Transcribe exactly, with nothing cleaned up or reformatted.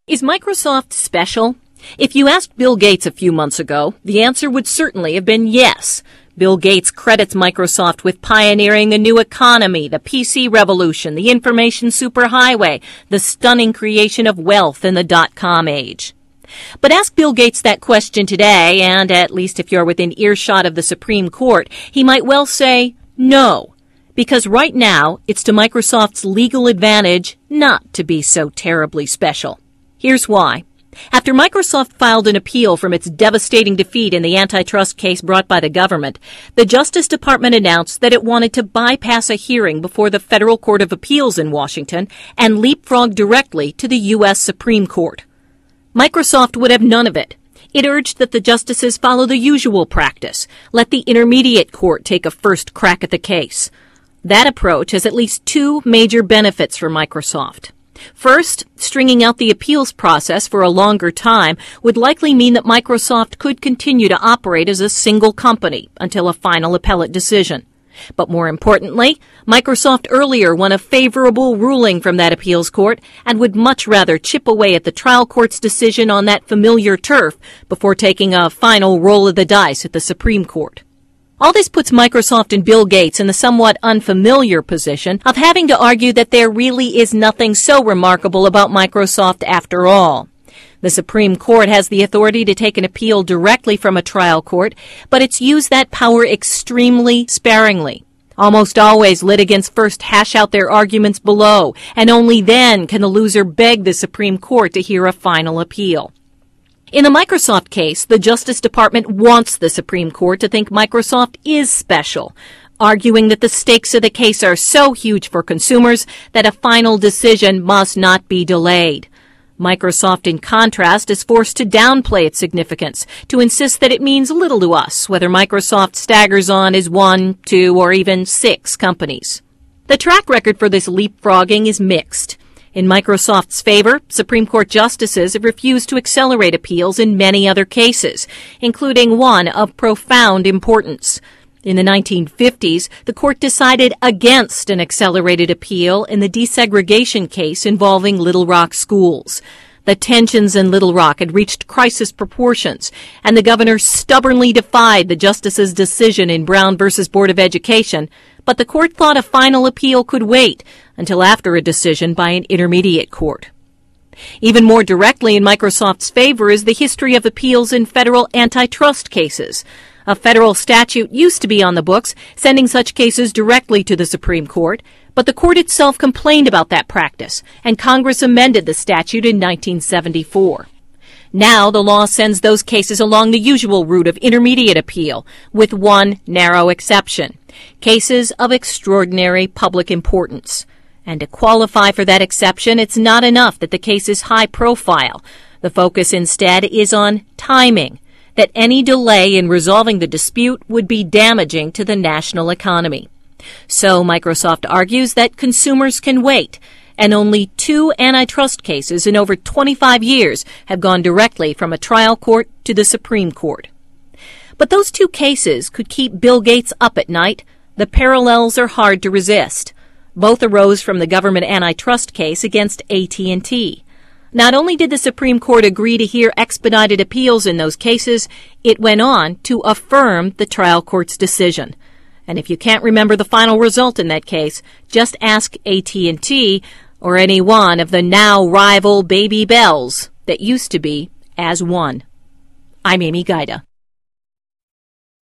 Is Microsoft special? If you asked Bill Gates a few months ago, the answer would certainly have been yes. Bill Gates credits Microsoft with pioneering the new economy, the P C revolution, the information superhighway, the stunning creation of wealth in the dot-com age. But ask Bill Gates that question today, and at least if you're within earshot of the Supreme Court, he might well say no. Because right now, it's to Microsoft's legal advantage not to be so terribly special. Here's why. After Microsoft filed an appeal from its devastating defeat in the antitrust case brought by the government, the Justice Department announced that it wanted to bypass a hearing before the Federal Court of Appeals in Washington and leapfrog directly to the U S Supreme Court. Microsoft would have none of it. It urged that the justices follow the usual practice, let the intermediate court take a first crack at the case. That approach has at least two major benefits for Microsoft. First, stringing out the appeals process for a longer time would likely mean that Microsoft could continue to operate as a single company until a final appellate decision. But more importantly, Microsoft earlier won a favorable ruling from that appeals court and would much rather chip away at the trial court's decision on that familiar turf before taking a final roll of the dice at the Supreme Court. All this puts Microsoft and Bill Gates in the somewhat unfamiliar position of having to argue that there really is nothing so remarkable about Microsoft after all. The Supreme Court has the authority to take an appeal directly from a trial court, but it's used that power extremely sparingly. Almost always, litigants first hash out their arguments below, and only then can the loser beg the Supreme Court to hear a final appeal. In the Microsoft case, the Justice Department wants the Supreme Court to think Microsoft is special, arguing that the stakes of the case are so huge for consumers that a final decision must not be delayed. Microsoft, in contrast, is forced to downplay its significance, to insist that it means little to us whether Microsoft staggers on as one, two, or even six companies. The track record for this leapfrogging is mixed. In Microsoft's favor, Supreme Court justices have refused to accelerate appeals in many other cases, including one of profound importance. In the nineteen fifties, the court decided against an accelerated appeal in the desegregation case involving Little Rock schools. The tensions in Little Rock had reached crisis proportions, and the governor stubbornly defied the justice's decision in Brown versus Board of Education, but the court thought a final appeal could wait until after a decision by an intermediate court. Even more directly in Microsoft's favor is the history of appeals in federal antitrust cases. A federal statute used to be on the books, sending such cases directly to the Supreme Court, but the court itself complained about that practice, and Congress amended the statute in nineteen seventy-four. Now the law sends those cases along the usual route of intermediate appeal, with one narrow exception: cases of extraordinary public importance. And to qualify for that exception, it's not enough that the case is high profile. The focus instead is on timing, that any delay in resolving the dispute would be damaging to the national economy. So Microsoft argues that consumers can wait, and only two antitrust cases in over twenty-five years have gone directly from a trial court to the Supreme Court. But those two cases could keep Bill Gates up at night. The parallels are hard to resist. Both arose from the government antitrust case against A T and T. Not only did the Supreme Court agree to hear expedited appeals in those cases, it went on to affirm the trial court's decision. And if you can't remember the final result in that case, just ask A T and T or any one of the now rival Baby Bells that used to be as one. I'm Amy Gaida.